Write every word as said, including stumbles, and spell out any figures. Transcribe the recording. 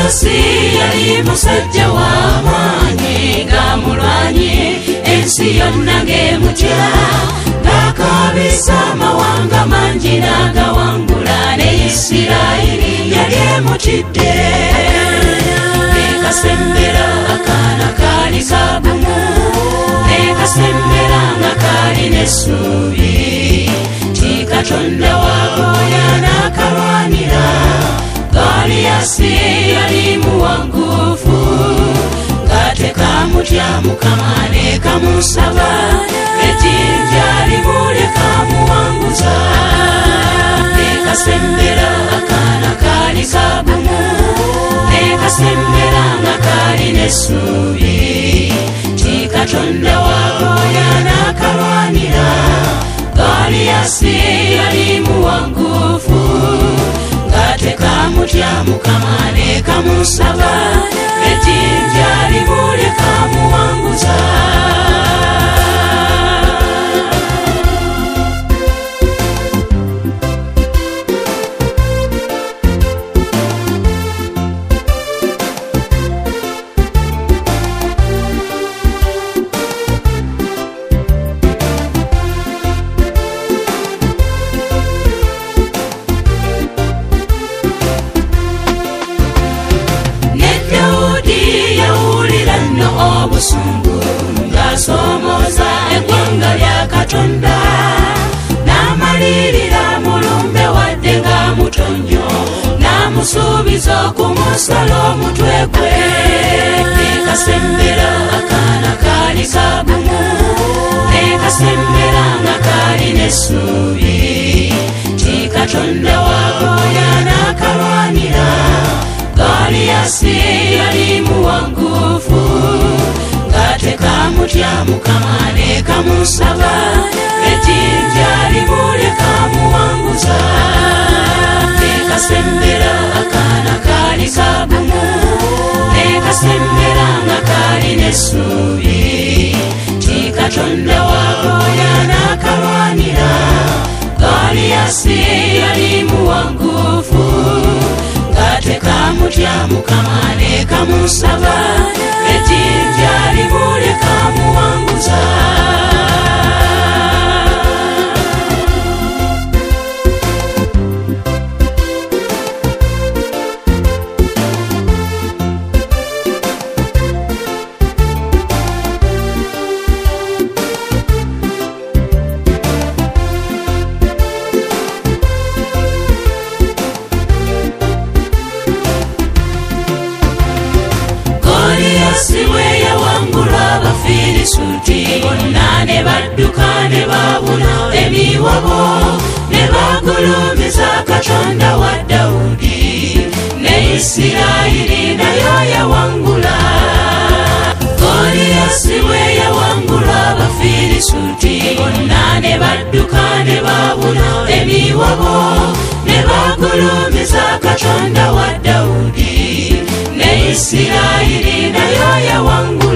Goliyasi yali musajja w'amaanyi ng'amulwanyi ensi yonna ng'emutya ng'akaabisa amawanga mangi n'agawangula ne Isirayiri yali emutidde nekasembera akaana kaali kagumu nekasembera nga kaali n'essuubi ti Katonda wagoya n'akalwanira. Goliyasi yali muwangufu ng'atekamutya Mukama nekamusaba ejjinja libuleka muwanguza nekasembera akaana kaali kagumu nekasembera nga kaali n'essuubi ti Katonda wagoya n'akalwanira. Goliyasi yali muwangufu ng'atekamutya Mukama nekamusaba ejjinja libuleka muwanguza. Obusungu ng'asomooza eggwanga lya Katonda n'amalirira mulumbe wadde ng'amutonyo n'amusuubiza okumusala omutwe gwe nekasembera akaana kaali kagumu nekasembera nga kaali n'essuubi ti Katonda wagoya n'akalwanira. Goliyasi yali muwangufu ng'atekamutya Mukama nekamusaba ejjinja libuleka muwanguza nekasembera akaana kaali kagumu nekasembera nga kaali n'essuubi ti Katonda wagoya n'akalwanira. Goliyasi yali muwangufu ng'atekamutya Mukama nekamusaba ejjinja libuleka muwanguza. Goliyasi we yawangula Abafirisuuti bonna ne badduka ne babuna emiwabo ne bagulumiza Katonda wa Dawudi ne Isirayiri nayo yawangula. Goliyasi we yawangula Abafirisuuti bonna ne badduka ne babuna emiwabo ne bagulumiza Katonda wa Dawudi ne Isirayiri nayo yawangula.